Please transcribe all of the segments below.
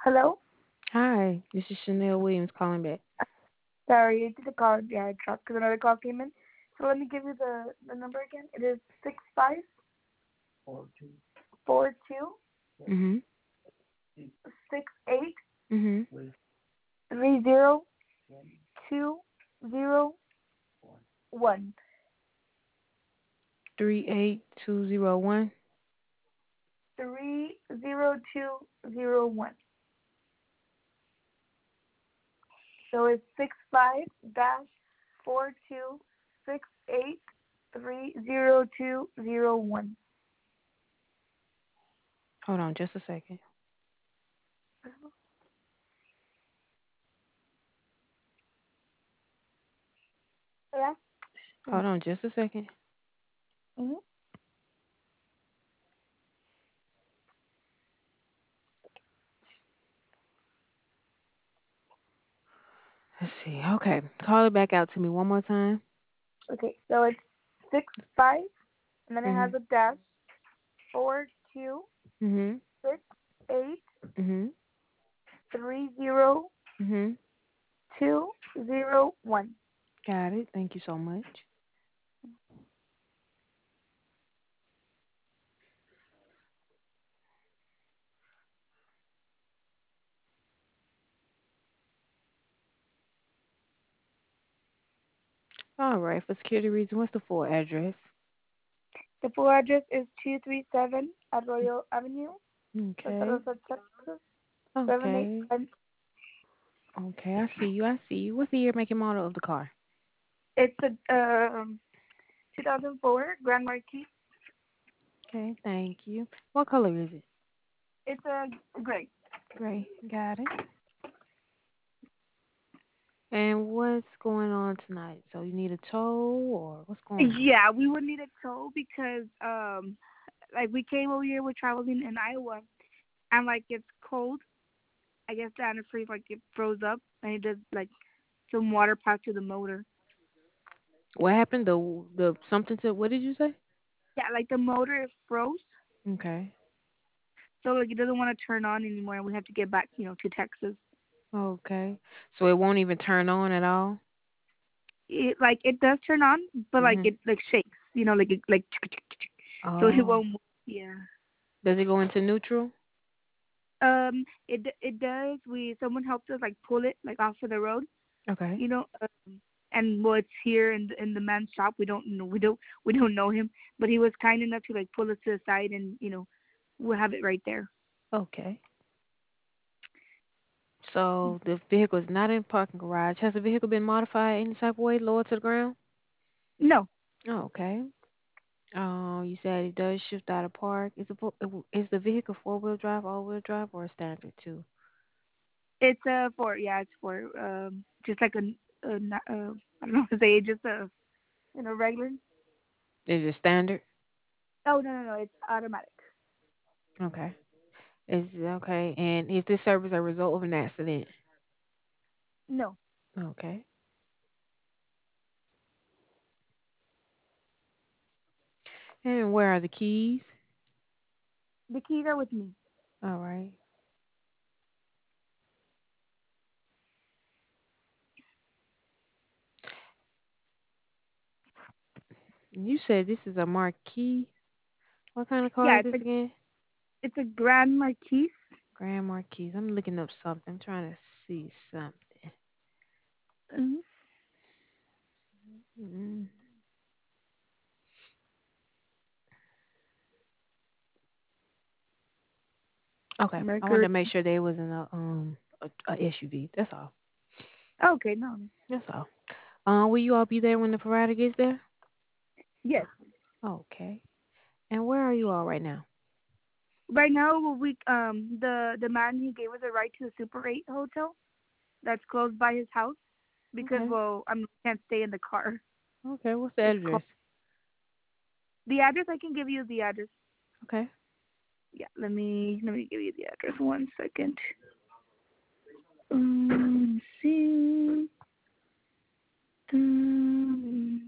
Hello? Hi, this is Chanel Williams calling back. Sorry, I did the call. Yeah, I dropped because another call came in. So let me give you the number again. It is 6542 Mhm. 68 Mhm. 30 201. 38201. 30201. So it's 65-4268-30201. Hold on just a second. Yeah. Hold on just a second. Mm-hmm. Let's see. Okay. Call it back out to me one more time. Okay, so it's 65, and then it has Mhm. a dash, 42 Mhm. 68 Mhm. 30201. Mhm. Got it. Thank you so much. All right. For security reasons, what's the full address? The full address is 237 Arroyo Avenue, Santa Okay. Rosa, Texas, Okay. 785. Okay. I see you. I see you. What's the year, make, and model of the car? It's a 2004 Grand Marquis. Okay. Thank you. What color is it? It's a gray. Gray. Got it. And what's going on tonight? So you need a tow or what's going on? Yeah, we would need a tow because like we came over here, we're traveling in Iowa, and like it's cold. I guess the antifreeze like it froze up, and it does like some water passed to the motor. What happened? The something to what did you say? Yeah, like the motor froze, Okay. so like it doesn't want to turn on anymore, and we have to get back, to Texas. Okay. So it won't even turn on at all? It does turn on, but like Mhm. it like shakes, like it like so it Oh. won't move. Yeah. Does it go into neutral? It does. Someone helped us like pull it like off of the road, Okay. you know. And well, it's here in the man's shop. We don't know him, but he was kind enough to like pull us to the side, and we'll have it right there. Okay. So the vehicle is not in parking garage. Has the vehicle been modified any type of way, lower to the ground? No, Oh, okay. You said it does shift out of park. Is the vehicle four-wheel drive, all-wheel drive, or a standard too? it's it's for just like I don't know how to say it, just a regular. Is it standard? Oh, no, it's automatic. Okay. Is okay. And is this service a result of an accident? No, Okay. And where are the keys? the keys are with me. All right. You said this is a Marquis. What kind of car Yeah, is this again? it's a Grand Marquis. Grand Marquis. I'm looking up something. I'm trying to see something. Mm-hmm. Mm. Okay. I wanted Mercury. to make sure they wasn't a SUV. That's all. Okay, no. That's all. Will you all be there when the provider gets there? Yes. Okay. And where are you all right now? Right now, the man he gave us a ride to the Super 8 hotel that's close by his house because Okay. we can't stay in the car. Okay. What's the It's close. address? The address I can give you the address. Okay. Yeah, let me give you the address. 1 second. Let's see. Um,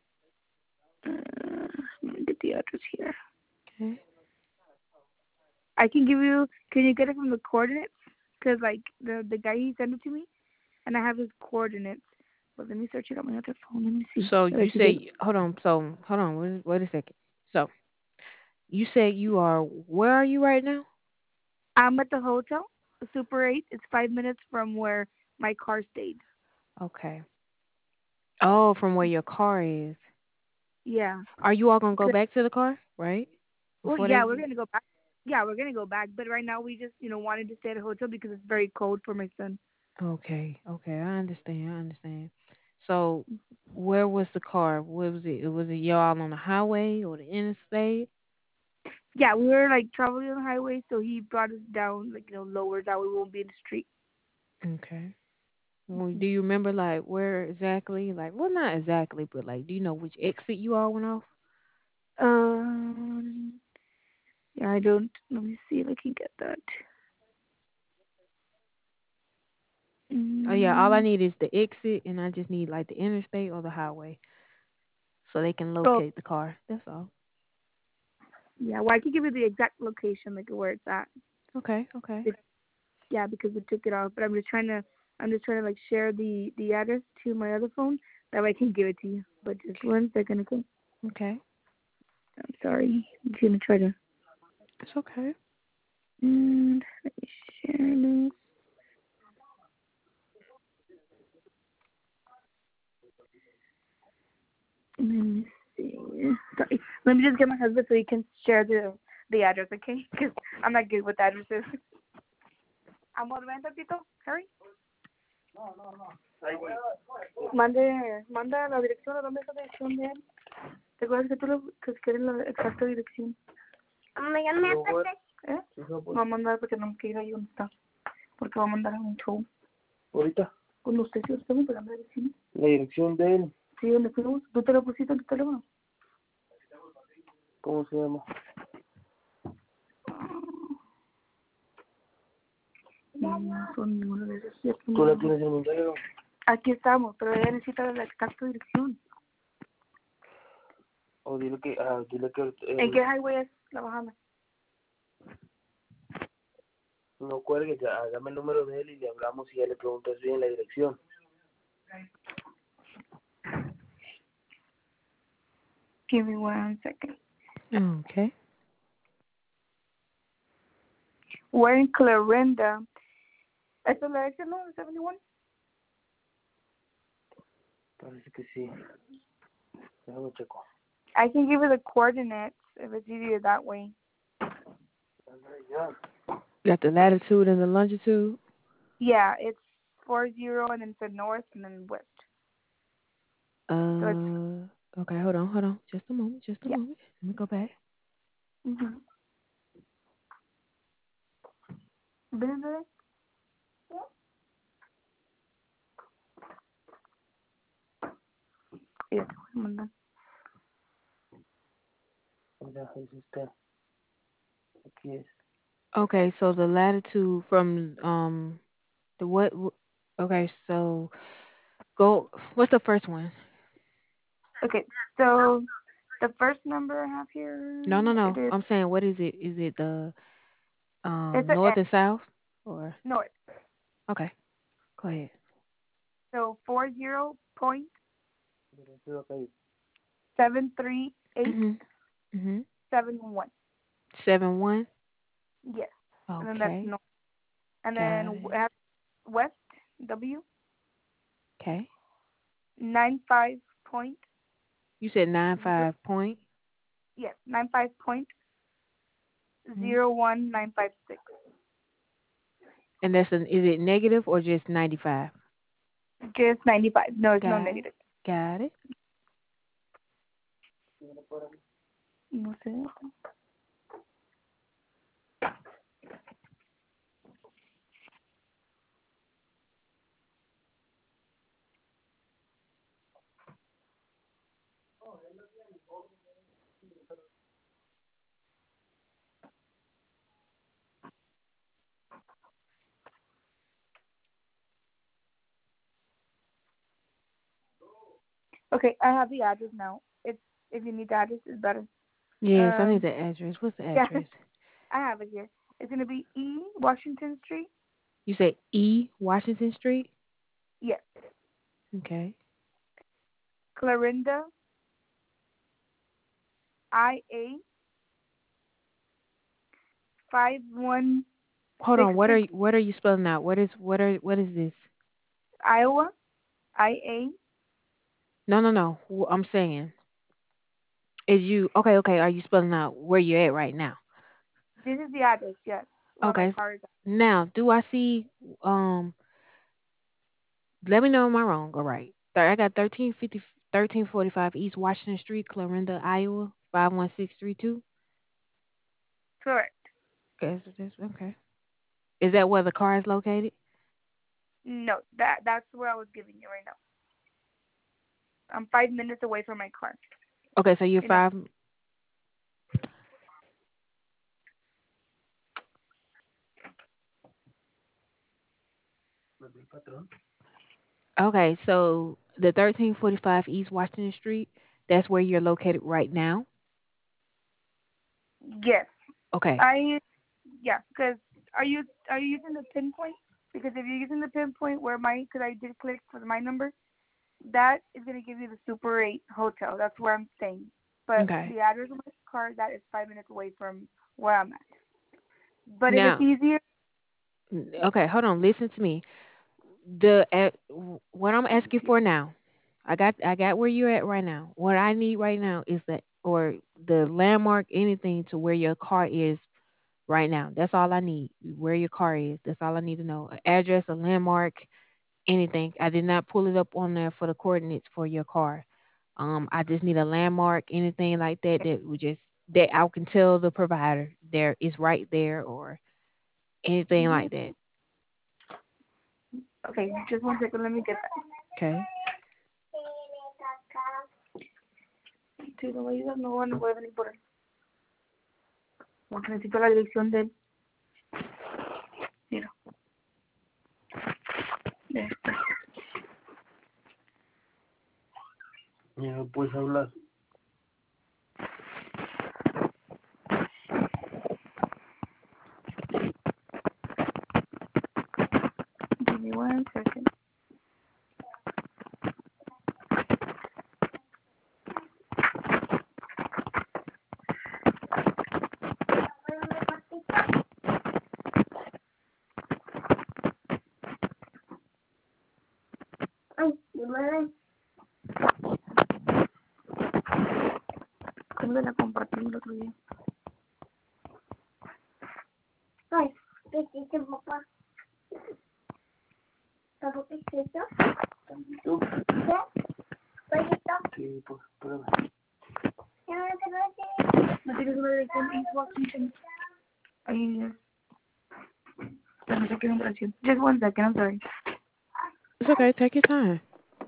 let me get the address here. Okay. I can give you. Can you get it from the coordinates? Cause like the guy he sent it to me, and I have his coordinates. But let me search it on my other phone. Let me see. So What I you should do. say, hold on. So hold on. Wait a second. So you said you are. Where are you right now? I'm at the hotel, Super 8. It's 5 minutes from where my car stayed. Okay. Oh, from where your car is. Yeah. Are you all gonna go 'Cause- back to the car, right? Well, Before yeah, we're they. gonna go back. Yeah, we're gonna go back. But right now, we just wanted to stay at a hotel because it's very cold for my son. Okay. Okay. I understand. I understand. So, where was the car? Where was it? Was it y'all on the highway or the interstate? Yeah, we were like traveling on the highway, so he brought us down, like lower, that we won't be in the street. Okay. Well, do you remember like where exactly? Like, well, not exactly, but like, do you know which exit you all went off? Um, yeah, I don't. Let me see if I can get that. Oh yeah, all I Mm, need is the exit, and I just need like the interstate or the highway, so they can so locate the car. That's all. yeah, well, I can give you the exact location, like where it's at. Okay. Okay. It, yeah, because we took it off. But I'm just trying to like share the address to my other phone. That way I can give it to you. But just 1 second, okay? Okay. I'm sorry. I'm gonna try to. It's okay. And let me share this. Let me see. Sorry. Let me just get my husband so he can share the address, okay? Because I'm not good with addresses. Amor, ven tantito. Hurry. Manda la dirección. ¿A dónde es la dirección de él? ¿Te acuerdas que tú que quieres la exacta dirección? Mamá, ya me acepté. ¿Eh? Va a mandar porque no quiero ir ahí donde está. Porque va a mandar a un show. ¿Ahorita? Cuando usted sí, usted me pegó la dirección. ¿La dirección de él? Sí, donde fuimos. ¿Tú te lo pusiste en tu teléfono? ¿Cómo se llama? No son ninguno de esos. ¿Tú la tienes en el mensaje? Aquí estamos, pero ella necesita la exacta dirección. O dile que ¿en qué highway es la bajada? No cuelgue, ya, dame el número de él y le hablamos y ya le preguntas bien la dirección. Give me 1 second. Okay. We're in Clarinda. ¿Esta es la dirección, no? 71? Parece que sí. Déjame checo. I can give you the coordinates if it's easier that way. Got the latitude and the longitude. Yeah, it's 40 and then the north and then west. So it's Okay. Hold on. Hold on. Just a moment. Just a yeah. moment. Let me go back. Mhm. ¿Ven de? Yeah, te voy a mandar. Mira, es usted. Aquí es. Okay. So the latitude from the what? Okay. So go. What's the first one? Okay, so the first number I have No. here, No. it No. is, I'm saying what is it? Is it the it's a north and south or? north. Okay. Go ahead. So 40.73871. Mhm. Mhm. 7-1. Yes. And then that's Okay. north. And Got then it. west, W, Okay. 95 point, You said nine zero, five point. yes, 95 point, Mhm. 01956. And that's an. Is it negative or just 95? Just 95. No, it's no Got it. negative. Got it. No sé. Okay, I have the address now. It's if you need the address, it's better. Yes, I need Um, the address. What's the yeah, address? I have it here. It's gonna be E Washington Street. You said E Washington Street? Yes. Okay. Clarinda IA Hold on. What are 5166 you spelling out? What is this? Iowa. IA. No, no, no. I'm saying is you okay? Okay. Are you spelling out where you're at right now? This is the address. Yes, where my Okay. car is at. Now, do I see? Let me know am I wrong or right. I got 1345 East Washington Street, Clarinda, Iowa 51632. Correct. Okay. Okay. Is that where the car is located? No, that's where I was giving you right now. I'm 5 minutes away from my car. Okay. So you're You know. five. Okay. So the 1345 East Washington Street. That's where you're located right now. Yes. Okay. I yeah. Because are you using the pinpoint? Because if you're using the pinpoint where my because I did click for my number, that is gonna give you the Super 8 hotel. That's where I'm staying. But Okay. the address of my car that is 5 minutes away from where I'm at. But if it's Now, easier, okay. Hold on. Listen to me. What I'm asking for now, I got where you're at right now. What I need right now is the landmark anything to where your car is right now. That's all I need. Where your car is. That's all I need to know. An address, a landmark, anything. I did not pull it up on there for the coordinates for your car. I just need a landmark, anything like that that I can tell the provider there is right there or anything like that. okay, just 1 second. Let me get that. Okay. Si no me ayudas, no voy a venir por él. Porque necesito la dirección de él. Mira, de esta. Ya no puedes hablar. Give me 1 second. Ay, mi madre. ¿Cómo la compartí el otro día? Ay, ¿qué hiciste, papá? ¿Papá qué es eso? ¿Tú? ¿Qué? ¿Pollito? Sí, pues prueba. No tienes una dirección East Washington. Ahí es. No sé qué numeración. Just 1 second, I'm sorry. It's okay. Take your time.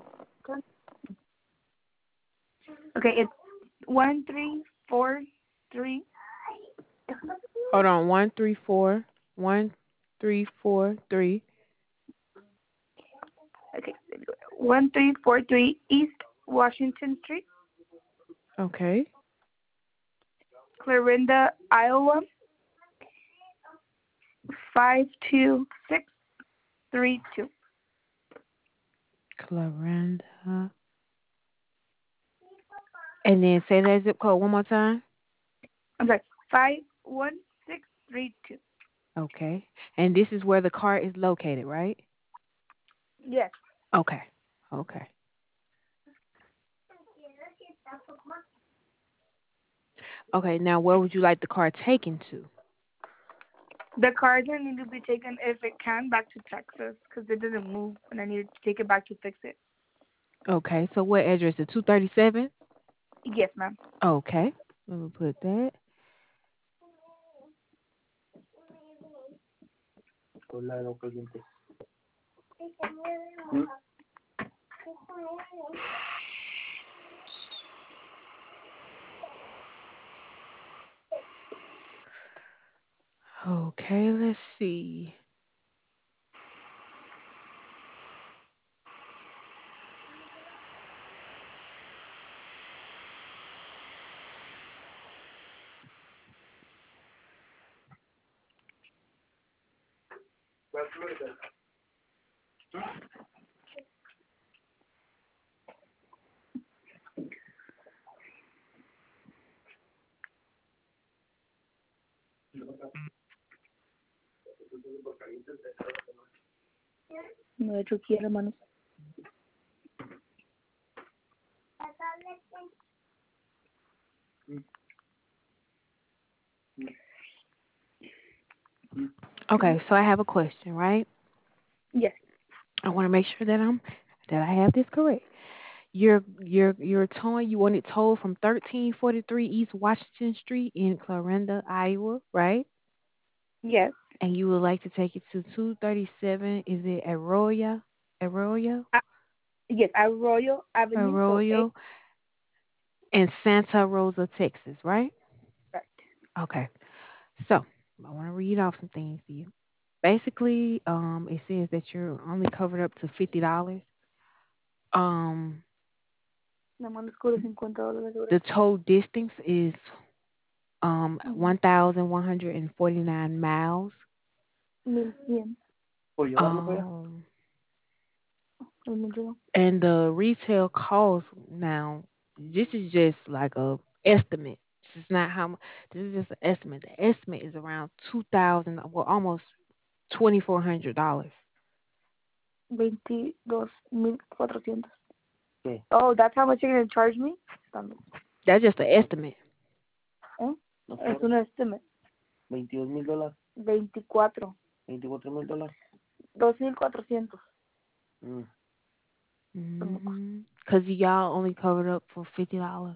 Okay, it's 1343. Hold on. 1343. Okay, 1343 East Washington Street, Okay. Clarinda, Iowa 52632. Clarenda. And then say that zip code one more time. I'm sorry, 51632. Okay. And this is where the car is located, right? Yes. Okay. Okay. Okay. Now, where would you like the car taken to? The car doesn't need to be taken if it can back to Texas because it doesn't move and I need to take it back to fix it. Okay. So, what address? The 237? Yes, ma'am. Okay. Let me put that. Con la agua caliente. Okay. Let's see. No, de hecho quiero, hermanos. Okay, so I have a question, right? Yes. I want to make sure that I have this correct. You're towing. You want it towed from 1343 East Washington Street in Clarinda, Iowa, right? Yes. And you would like to take it to 237. Is it Arroyo? Arroyo? Yes, Arroyo Avenue, so A. Arroyo in Santa Rosa, Texas, right? Correct. Okay. So I want to read off some things to you. Basically, it says that you're only covered up to $50. Um, Nada más les cubre $50 the seguro. tow distance is 1,149 miles. 1100. Por llevarlo para allá. El millón. And the retail cost now, this is just like a estimate. This is not how much. This is just an estimate. The estimate is around 2,000, well, almost $2,400. 22,400. ¿Qué? Oh, that's how much you're going to charge me? That's just an estimate. ¿Eh? No, Es un estimate. $22,000. 24. $24,000. 2,400. Because y'all only covered up for $50.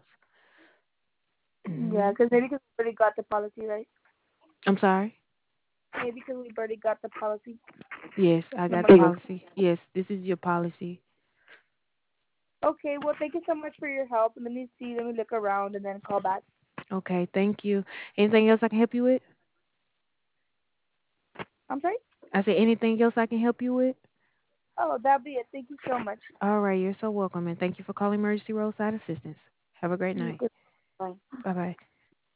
Yeah, because maybe because we already got the policy, right? I'm sorry. Maybe because we've already got the policy. Yes, I got Number the two. policy. Yes, this is your policy. Okay, well, thank you so much for your help. Let me see, let me look around and then call back. Okay, thank you. Anything else I can help you with? I'm sorry? I said anything else I can help you with? Oh, that'll be it. Thank you so much. All right, you're so welcome, and thank you for calling Emergency Roadside Assistance. Have a great You night. too. Bye. Bye bye.